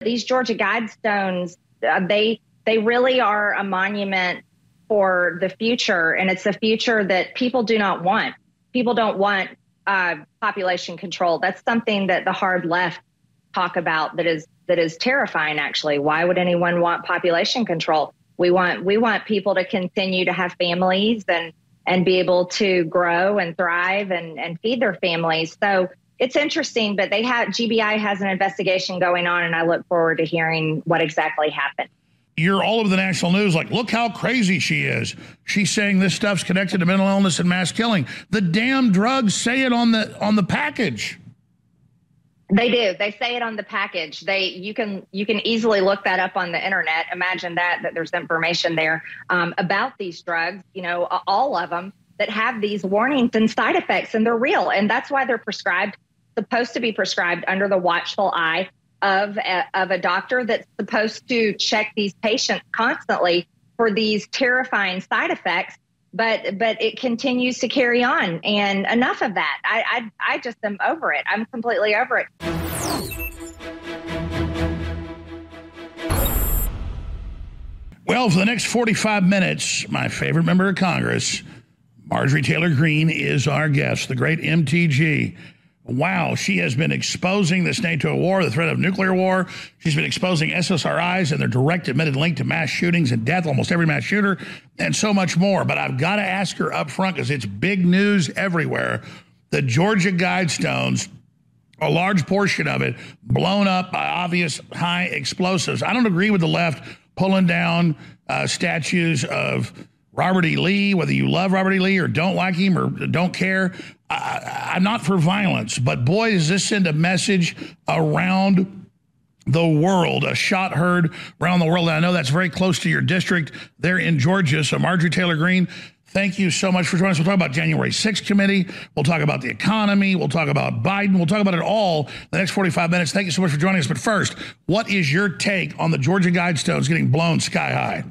these Georgia Guidestones, they really are a monument for the future, and it's a future that people do not want. People don't want population control. That's something that the hard left talk about that is terrifying, actually. Why would anyone want population control? We want people to continue to have families and be able to grow and thrive and feed their families. So it's interesting, but GBI has an investigation going on, and I look forward to hearing what exactly happened. You're all over the national news like, look how crazy she is. She's saying this stuff's connected to mental illness and mass killing. The damn drugs say it on the package. They do. They say it on the package. You can easily look that up on the internet. Imagine that there's information there about these drugs, all of them that have these warnings and side effects, and they're real. And that's why they're supposed to be prescribed under the watchful eye of a doctor that's supposed to check these patients constantly for these terrifying side effects. But it continues to carry on, and enough of that. I just am over it. I'm completely over it. Well, for the next 45 minutes, my favorite member of Congress, Marjorie Taylor Greene, is our guest, the great MTG. Wow, she has been exposing this NATO war, the threat of nuclear war. She's been exposing SSRIs and their direct admitted link to mass shootings and death, almost every mass shooter, and so much more. But I've got to ask her up front, because it's big news everywhere. The Georgia Guidestones, a large portion of it blown up by obvious high explosives. I don't agree with the left pulling down statues of Robert E. Lee, whether you love Robert E. Lee or don't like him or don't care. I'm not for violence, but boy, does this send a message around the world, a shot heard around the world. And I know that's very close to your district there in Georgia. So Marjorie Taylor Greene, thank you so much for joining us. We'll talk about January 6th committee. We'll talk about the economy. We'll talk about Biden. We'll talk about it all in the next 45 minutes. Thank you so much for joining us. But first, what is your take on the Georgia Guidestones getting blown sky high?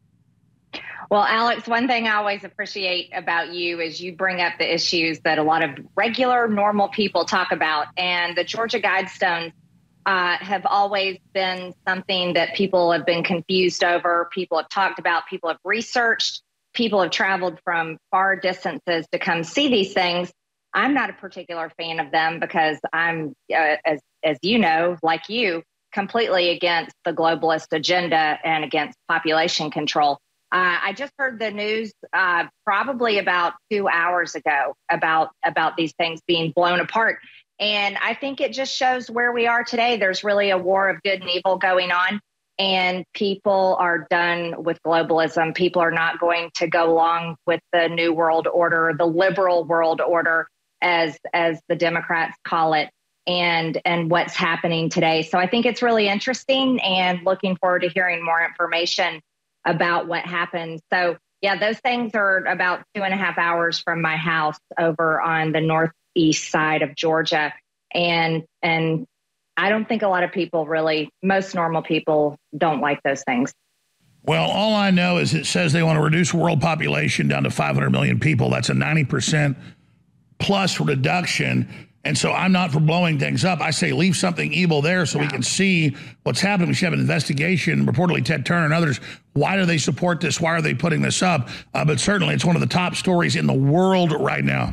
Well, Alex, one thing I always appreciate about you is you bring up the issues that a lot of regular, normal people talk about. And the Georgia Guidestones have always been something that people have been confused over. People have talked about, people have researched, people have traveled from far distances to come see these things. I'm not a particular fan of them because I'm, as you know, like you, completely against the globalist agenda and against population control. I just heard the news probably about 2 hours ago about these things being blown apart. And I think it just shows where we are today. There's really a war of good and evil going on, and people are done with globalism. People are not going to go along with the new world order, the liberal world order, as the Democrats call it, and what's happening today. So I think it's really interesting, and looking forward to hearing more information about what happened. So yeah, those things are about 2.5 hours from my house over on the northeast side of Georgia. And I don't think a lot of people really, most normal people don't like those things. Well, all I know is it says they want to reduce world population down to 500 million people. That's a 90% plus reduction. And so I'm not for blowing things up. I say leave something evil there so we can see what's happening. We should have an investigation, reportedly Ted Turner and others. Why do they support this? Why are they putting this up? But certainly it's one of the top stories in the world right now.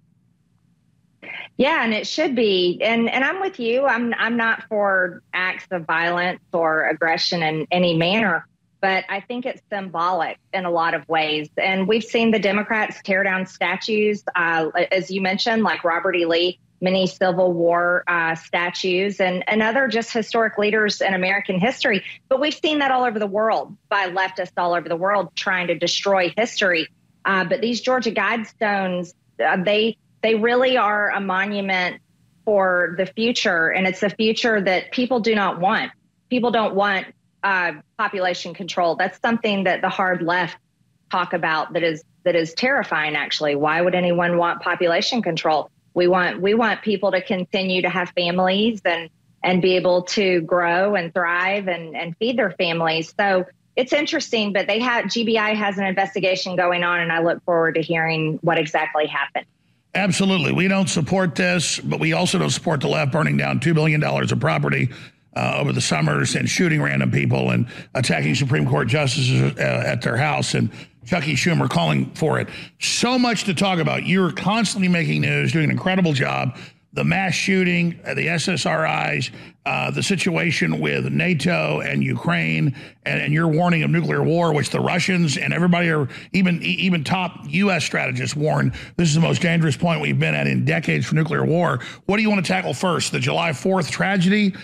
Yeah, and it should be. And I'm with you. I'm not for acts of violence or aggression in any manner, but I think it's symbolic in a lot of ways. And we've seen the Democrats tear down statues, as you mentioned, like Robert E. Lee, many Civil War statues and other just historic leaders in American history. But we've seen that all over the world by leftists all over the world trying to destroy history. But these Georgia Guidestones, they really are a monument for the future. And it's a future that people do not want. People don't want population control. That's something that the hard left talk about that is terrifying, actually. Why would anyone want population control? We want people to continue to have families and be able to grow and thrive and feed their families. So it's interesting, but GBI has an investigation going on, and I look forward to hearing what exactly happened. Absolutely. We don't support this, but we also don't support the left burning down $2 billion of property over the summers and shooting random people and attacking Supreme Court justices at their house, and Chucky Schumer calling for it. So much to talk about. You're constantly making news, doing an incredible job. The mass shooting, the SSRIs, the situation with NATO and Ukraine, and your warning of nuclear war, which the Russians and everybody are, even top U.S. strategists warn this is the most dangerous point we've been at in decades for nuclear war. What do you want to tackle first, the July 4th tragedy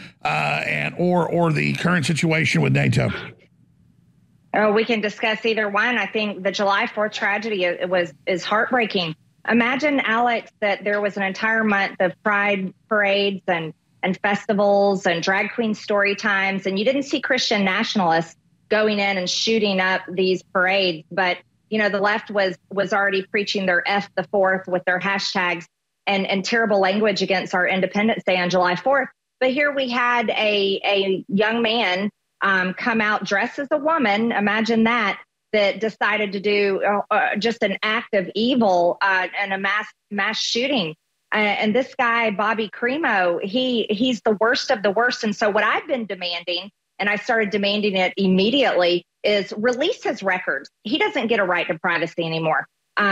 or the current situation with NATO? Oh, we can discuss either one. I think the July 4th tragedy is heartbreaking. Imagine, Alex, that there was an entire month of pride parades and festivals and drag queen story times, and you didn't see Christian nationalists going in and shooting up these parades. But, the left was already preaching their F the 4th with their hashtags and terrible language against our Independence Day on July 4th. But here we had a young man come out dressed as a woman. Imagine that decided to do just an act of evil and a mass shooting. And this guy, Bobby Crimo, he's the worst of the worst. And so what I've been demanding, and I started demanding it immediately, is release his records. He doesn't get a right to privacy anymore.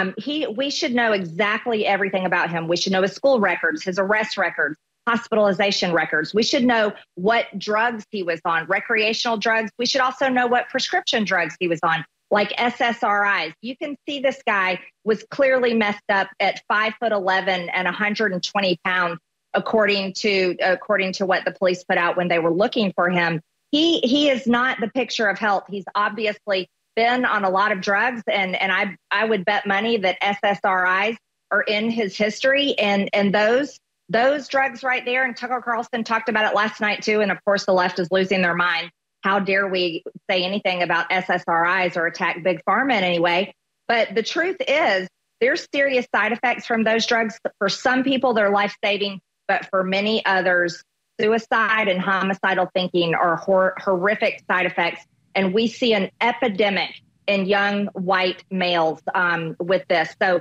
We should know exactly everything about him. We should know his school records, his arrest records, hospitalization records. We should know what drugs he was on, recreational drugs. We should also know what prescription drugs he was on, like SSRIs. You can see this guy was clearly messed up at 5'11" and 120 pounds, according to what the police put out when they were looking for him. He is not the picture of health. He's obviously been on a lot of drugs, and I would bet money that SSRIs are in his history, and those drugs right there. And Tucker Carlson talked about it last night too. And of course, the left is losing their mind. How dare we say anything about SSRIs or attack Big Pharma in any way? But the truth is, there's serious side effects from those drugs. For some people, they're life-saving, but for many others, suicide and homicidal thinking are horrific side effects. And we see an epidemic in young white males with this. So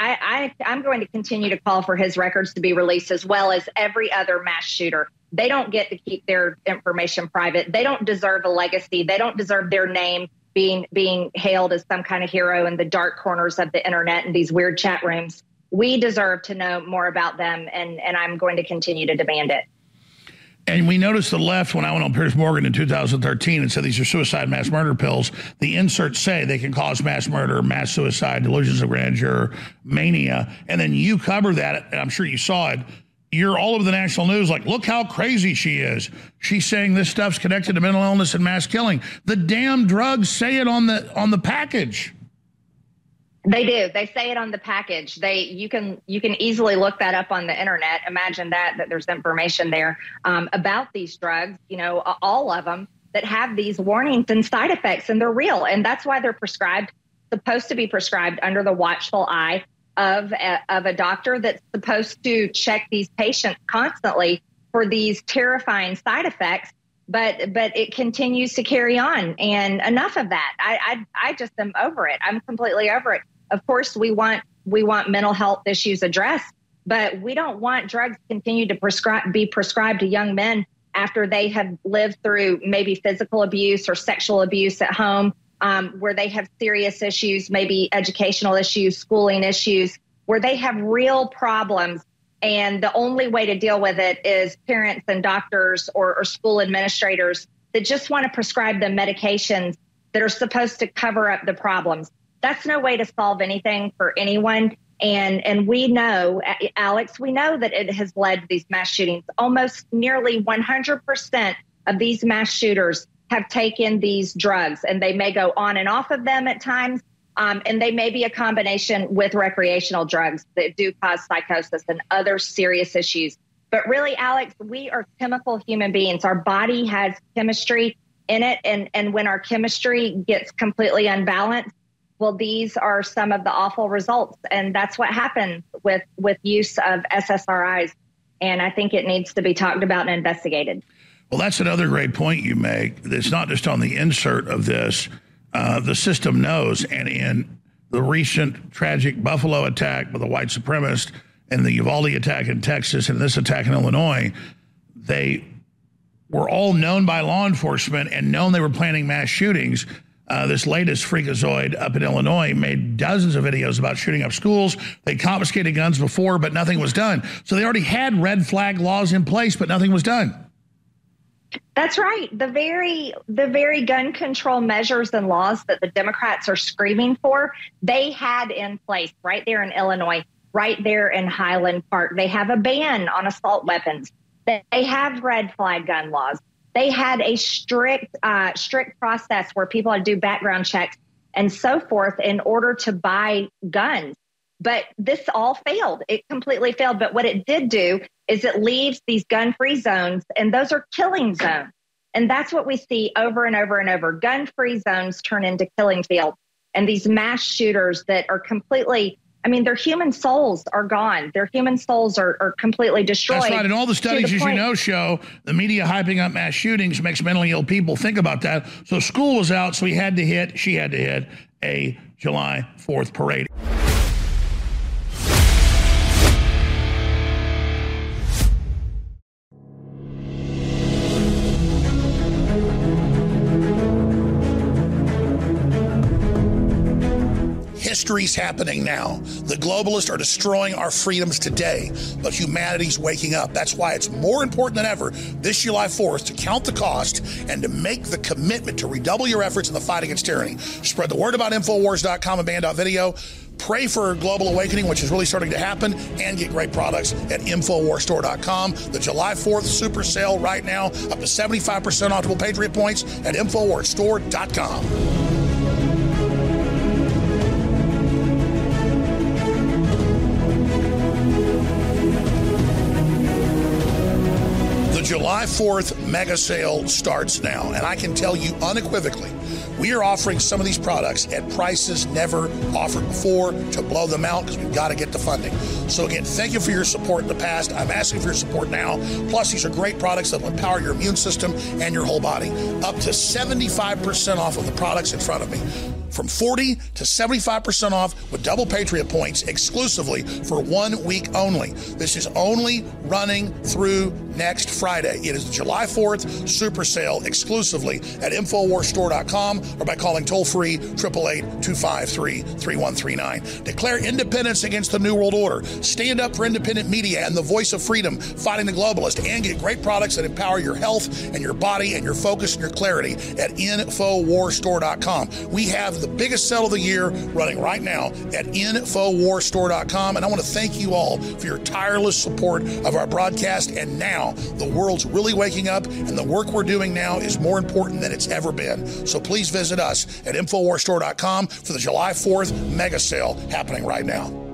I'm going to continue to call for his records to be released, as well as every other mass shooter. They don't get to keep their information private. They don't deserve a legacy. They don't deserve their name being hailed as some kind of hero in the dark corners of the internet and these weird chat rooms. We deserve to know more about them, and I'm going to continue to demand it. And we noticed the left, when I went on Piers Morgan in 2013 and said these are suicide mass murder pills, the inserts say they can cause mass murder, mass suicide, delusions of grandeur, mania. And then you cover that, and I'm sure you saw it. You're all over the national news like, look how crazy she is. She's saying this stuff's connected to mental illness and mass killing. The damn drugs say it on the package. They do. They say it on the package. You can easily look that up on the internet. Imagine that there's information there about these drugs, all of them that have these warnings and side effects, and they're real. And that's why they're supposed to be prescribed under the watchful eye of a doctor that's supposed to check these patients constantly for these terrifying side effects. But it continues to carry on, and enough of that. I just am over it. I'm completely over it. Of course, we want mental health issues addressed, but we don't want drugs to continue to be prescribed to young men after they have lived through maybe physical abuse or sexual abuse at home, where they have serious issues, maybe educational issues, schooling issues, where they have real problems. And the only way to deal with it is parents and doctors or school administrators that just want to prescribe them medications that are supposed to cover up the problems. That's no way to solve anything for anyone. And we know, Alex, we know that it has led to these mass shootings. Almost nearly 100% of these mass shooters have taken these drugs, and they may go on and off of them at times. And they may be a combination with recreational drugs that do cause psychosis and other serious issues. But really, Alex, we are chemical human beings. Our body has chemistry in it. And when our chemistry gets completely unbalanced, well, these are some of the awful results. And that's what happens with use of SSRIs. And I think it needs to be talked about and investigated. Well, that's another great point you make. It's not just on the insert of this. The system knows, and in the recent tragic Buffalo attack by the white supremacist and the Uvalde attack in Texas and this attack in Illinois, they were all known by law enforcement and known they were planning mass shootings. This latest freakazoid up in Illinois made dozens of videos about shooting up schools. They confiscated guns before, but nothing was done. So they already had red flag laws in place, but nothing was done. That's right. The very gun control measures and laws that the Democrats are screaming for, they had in place right there in Illinois, right there in Highland Park. They have a ban on assault weapons. They have red flag gun laws. They had a strict process where people had to do background checks and so forth in order to buy guns. But this all failed. It completely failed. But what it did do is it leaves these gun-free zones, and those are killing zones. And that's what we see over and over and over. Gun-free zones turn into killing fields. And these mass shooters that are completely, I mean, their human souls are gone. Their human souls are completely destroyed. That's right. And all the studies, as you know, show the media hyping up mass shootings makes mentally ill people think about that. So school was out, so she had to hit a July 4th parade. History's happening now. The globalists are destroying our freedoms today, but humanity's waking up. That's why it's more important than ever this July 4th to count the cost and to make the commitment to redouble your efforts in the fight against tyranny. Spread the word about Infowars.com and Band.video. Pray for global awakening, which is really starting to happen, and get great products at InfoWarsStore.com. The July 4th super sale right now, up to 75% off Double Patriot points at InfoWarsStore.com. July 4th mega sale starts now, and I can tell you unequivocally, we are offering some of these products at prices never offered before to blow them out because we've got to get the funding. So again, thank you for your support in the past. I'm asking for your support now. Plus, these are great products that will empower your immune system and your whole body. Up to 75% off of the products in front of me. From 40 to 75% off with Double Patriot points exclusively for 1 week only. This is only running through next Friday. It is the July 4th super sale exclusively at InfoWarsStore.com or by calling toll-free 888-253-3139. Declare independence against the New World Order. Stand up for independent media and the voice of freedom fighting the globalist, and get great products that empower your health and your body and your focus and your clarity at InfoWarsStore.com. We have the biggest sale of the year running right now at InfoWarsStore.com, and I want to thank you all for your tireless support of our broadcast. And now the world's really waking up, and the work we're doing now is more important than it's ever been. So please visit us at InfoWarsStore.com for the July 4th mega sale happening right now.